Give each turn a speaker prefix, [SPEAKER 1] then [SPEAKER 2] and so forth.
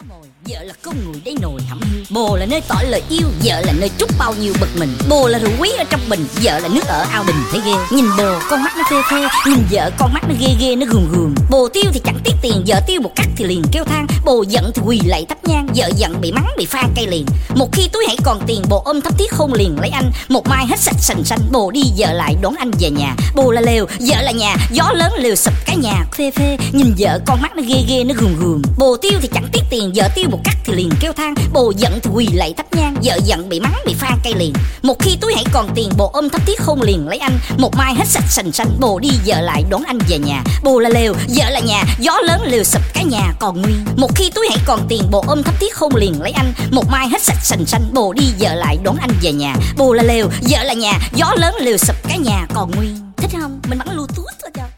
[SPEAKER 1] mồi, vợ là con người đáy nồi hẩm hiu. Bồ là nơi tỏ lời yêu, vợ là nơi trút bao nhiêu bực mình. Bồ là rượu quý ở trong bình, vợ là nước ở ao đình thấy ghê. Nhìn bồ con mắt nó phê phê, nhìn vợ con mắt nó ghê ghê nó gườm gườm. Bồ tiêu thì chẳng tiếc tiền, vợ tiêu một cắt thì liền kêu than. Bồ giận thì quỳ lạy thắp nhang, vợ giận bị mắng bị pha cây liền. Một khi túi hãy còn tiền, bồ ôm thấp thiết hôn liền lấy anh. Một mai hết sạch sành xanh, bồ đi vợ lại đón anh về nhà. Bồ là lều, vợ là nhà, gió lớn lều sụp cái nhà phê phê. Nhìn vợ con mắt nó ghê ghê nó gườm gườm. Bồ tiêu thì chẳng tiếc tiền, vợ tiêu một cắt thì liền kêu than. Bồ giận thì quỳ lạy thắp nhang, vợ giận bị mắng bị pha cây liền. Một khi túi hãy còn tiền, bồ ôm thấp thiết hôn liền lấy anh. Một mai hết sạch sành xanh, bồ đi vợ lại đón anh về nhà. Bồ là lều, vợ là nhà, gió lớn lều sụp cái nhà còn nguyên. Một khi túi hãy còn tiền, bồ ôm thấp thiết hôn liền lấy anh. Một mai hết sạch sành xanh, bồ đi vợ lại đón anh về nhà. Bồ là lều, vợ là nhà, gió lớn lều sụp cái nhà còn nguyên. Thích không? Mình bắn Bluetooth thôi cho.